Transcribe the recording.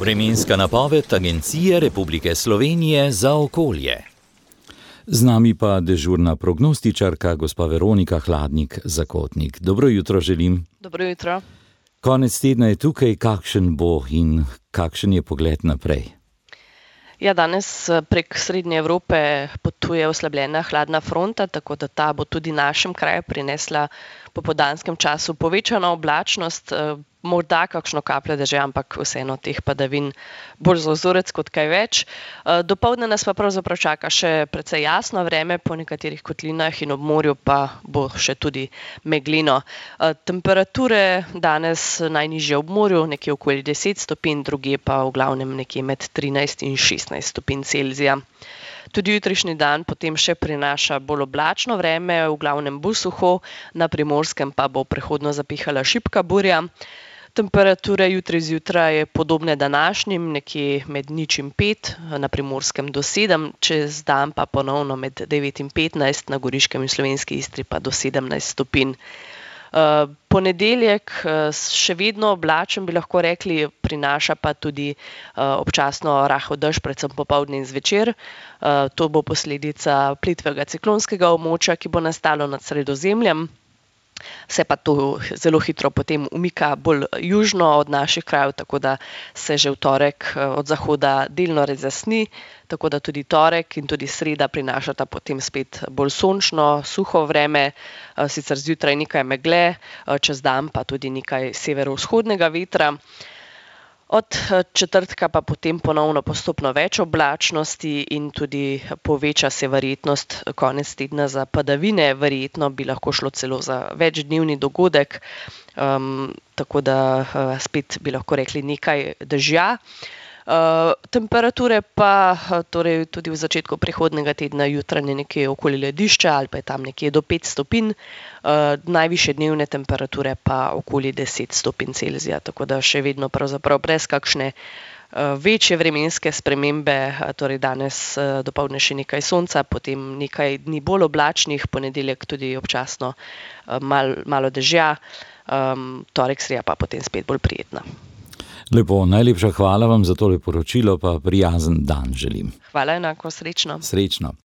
Vremenska napoved Agencije Republike Slovenije za okolje. Z nami pa dežurna prognostičarka gospa Veronika Hladnik-Zakotnik. Dobro jutro želim. Dobro jutro. Konec tedna je tukaj, kakšen bo in kakšen je pogled naprej? Ja, danes prek Srednje Evrope potuje oslabljena hladna fronta, tako da ta bo tudi našem kraju prinesla po popoldanskem času povečano oblačnost, morda kakšno kapljo dežja, ampak vseeno teh padavin bolj za vzorec kot kaj več. Dopoldne nas pa pravzaprav čaka še precej jasno vreme, po nekaterih kotlinah in ob morju pa bo še tudi meglino. Temperature danes najnižje ob morju, nekje okoli 10 stopinj, drugje pa v glavnem nekje med 13 in 16 stopinj Celzija. Tudi jutrišnji dan potem še prinaša bolj oblačno vreme, v glavnem bolj suho, na Primorskem pa bo prehodno zapihala šibka burja. Temperature jutri zjutraj podobne današnjim, nekje med 0 in 5, na Primorskem do 7, čez dan pa ponovno med 9 in 15, na Goriškem in Slovenski Istri pa do 17 stopinj. Ponedeljek še vedno oblačen, bi lahko rekli, prinaša pa tudi občasno rahel dež, predvsem popoldne in zvečer. To bo posledica plitvega ciklonskega območja, ki bo nastalo nad Sredozemljem. Se pa to zelo hitro potem umika bolj južno od naših krajev, tako da se že v torek od zahoda delno razjasni, tako da tudi torek in tudi sreda prinašata potem spet bolj sončno, suho vreme, sicer zjutraj nekaj megle, čez dan pa tudi nekaj severovzhodnega vetra. Od četrtka pa potem ponovno postopno več oblačnosti in tudi poveča se verjetnost konec tedna za padavine, verjetno bi lahko šlo celo za večdnevni dogodek, tako da spet bi lahko rekli nekaj dežja. Temperature pa torej tudi v začetku prihodnjega tedna jutranje nekje okoli ledišča ali pa je tam nekje do 5 stopinj, najvišje dnevne temperature pa okoli 10 stopinj Celzija, tako da še vedno pravzaprav brez kakšne večje vremenske spremembe, torej danes dopoldne še nekaj sonca, potem nekaj dni bolj oblačnih, ponedeljek tudi občasno malo dežja, torek, sreda pa potem spet bolj prijetna. Lepo, najlepša hvala vam za tole poročilo, pa prijazen dan želim. Hvala, enako, srečno. Srečno.